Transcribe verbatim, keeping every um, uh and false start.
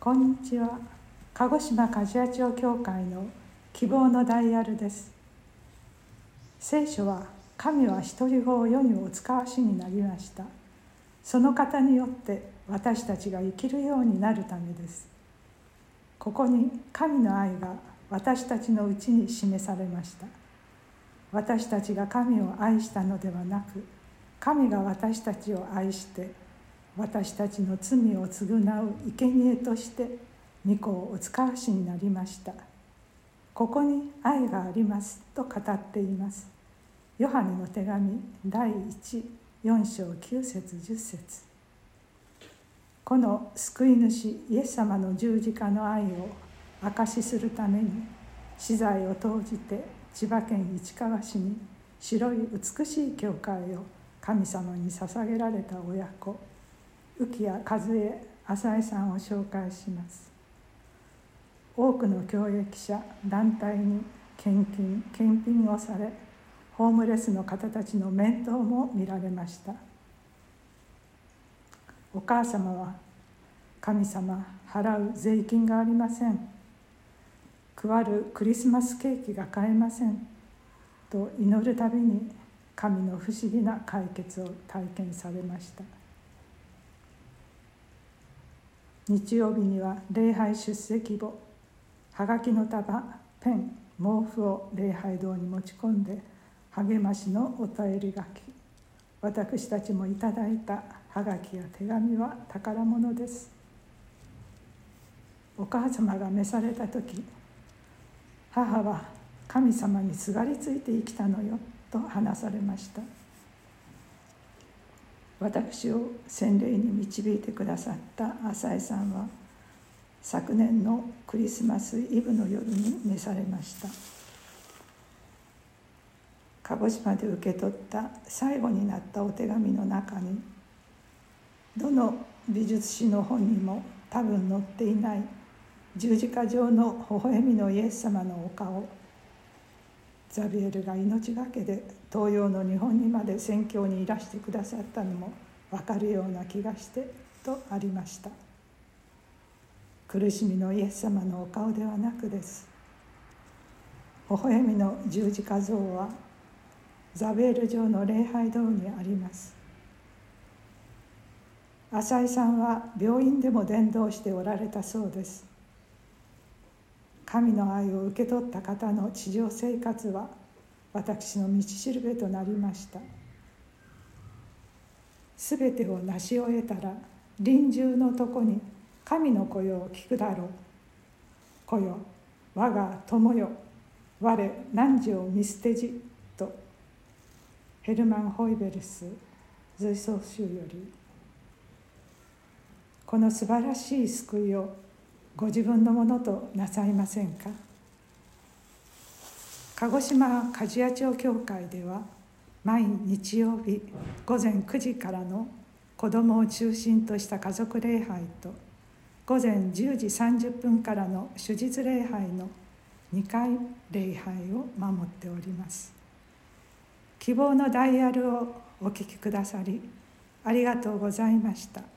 こんにちは。鹿児島梶谷町教会の希望のダイヤルです。聖書は、神は独り子を世にお使わしになりました。その方によって私たちが生きるようになるためです。ここに神の愛が私たちのうちに示されました。私たちが神を愛したのではなく、神が私たちを愛して私たちの罪を償う生贄として御子をお使わしになりました。ここに愛がありますと語っています。ヨハネの手紙だいいち、よん章きゅう節じゅっ節。この救い主イエス様の十字架の愛を証しするために私財を投じて千葉県市川市に白い美しい教会を神様に捧げられた親子浮谷和恵浅江さんを紹介します。多くの教益者団体に献金献品をされ、ホームレスの方たちの面倒も見られました。お母様は、神様、払う税金がありません、配るクリスマスケーキが買えませんと祈るたびに神の不思議な解決を体験されました。日曜日には礼拝出席簿、はがきの束、ペン、毛布を礼拝堂に持ち込んで励ましのお便り書き、私たちもいただいたはがきや手紙は宝物です。お母様が召された時、母は神様にすがりついて生きたのよと話されました。私を洗礼に導いてくださった浅江さんは、昨年のクリスマスイブの夜に召されました。鹿児島で受け取った最後になったお手紙の中に、どの美術史の本にも多分載っていない十字架上の微笑みのイエス様のお顔、ザビエルが命がけで東洋の日本にまで宣教にいらしてくださったのも分かるような気がしてとありました。苦しみのイエス様のお顔ではなくです。微笑みの十字架像はザビエル城の礼拝堂にあります。浅井さんは病院でも伝道しておられたそうです。神の愛を受け取った方の地上生活は私の道しるべとなりました。すべてを成し終えたら臨終のとこに神の声を聞くだろう。子よ、我が友よ、我汝を見捨てじと、ヘルマン・ホイベルス随想集より。この素晴らしい救いをご自分のものとなさいませんか。鹿児島梶谷町教会では、毎日曜日午前くじからの子どもを中心とした家族礼拝と、午前じゅうじさんじゅっぷんからの主日礼拝のにかい礼拝を守っております。希望のダイヤルをお聞きくださりありがとうございました。